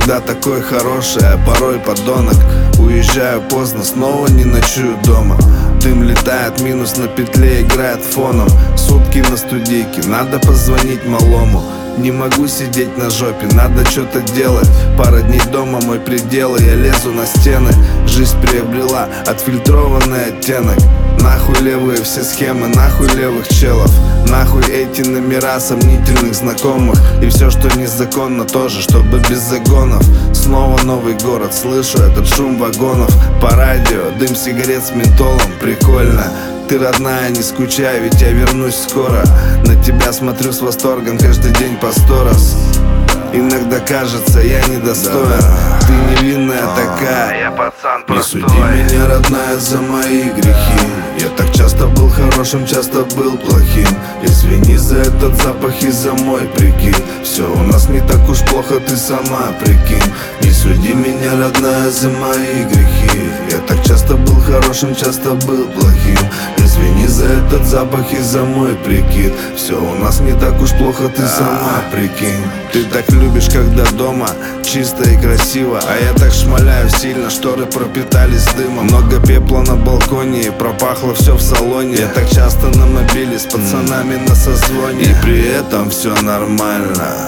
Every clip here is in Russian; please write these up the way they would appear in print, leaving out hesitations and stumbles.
всегда такой хороший, а порой подонок. Уезжаю поздно, снова не ночую дома. Дым летает, минус на петле играет фоном. Сутки на студийке, надо позвонить малому. Не могу сидеть на жопе, надо что-то делать. Пара дней дома мой предел, и я лезу на стены. Жизнь приобрела отфильтрованный оттенок. Нахуй левые все схемы, нахуй левых челов. Нахуй эти номера сомнительных знакомых. И все, что незаконно, тоже, чтобы без загонов. Снова новый город, слышу этот шум вагонов. По радио дым сигарет с ментолом, прикольно. Ты родная, не скучай, ведь я вернусь скоро. На тебя смотрю с восторгом каждый день по 100 раз. Иногда кажется, я недостоин. Ты невинная такая, я пацан не простой. суди меня, родная, за мои грехи. Я так часто был хорошим, часто был плохим. Извини за этот запах и за мой прикид. Все у нас не так уж плохо, ты сама прикинь. Не суди меня, родная, за мои грехи. Я так часто был хорошим, часто был плохим. Извини за этот запах и за мой прикид. Все у нас не так уж плохо, ты сама прикинь. Ты так любишь, когда дома чисто и красиво, а я так шмаляю сильно, шторы пропитались дымом. Много пепла на балконе и пропахло все в салоне. Я так часто на мобиле с пацанами на созвоне, и при этом все нормально.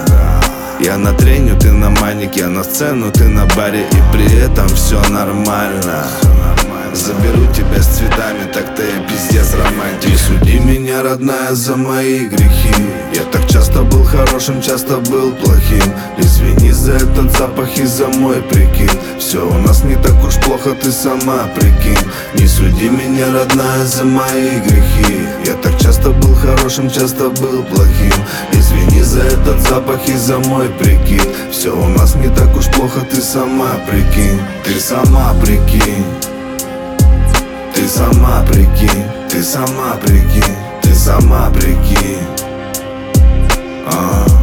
Я на треню, ты на манике, я на сцену, ты на баре, и при этом все нормально. Заберу тебя с цветами, так-то я пиздец романтик. Не суди меня, родная, за мои грехи. Я так часто был хорошим, часто был плохим. Извини за этот запах и за мой прикид. Все у нас не так уж плохо, ты сама прикинь. Не суди меня, родная, за мои грехи. Я так часто был хорошим, часто был плохим. Извини за этот запах и за мой прикид. Все у нас не так уж плохо, ты сама прикинь. Ты сама прикинь. Ты сама прикинь, ты сама прикинь, ты сама прикинь.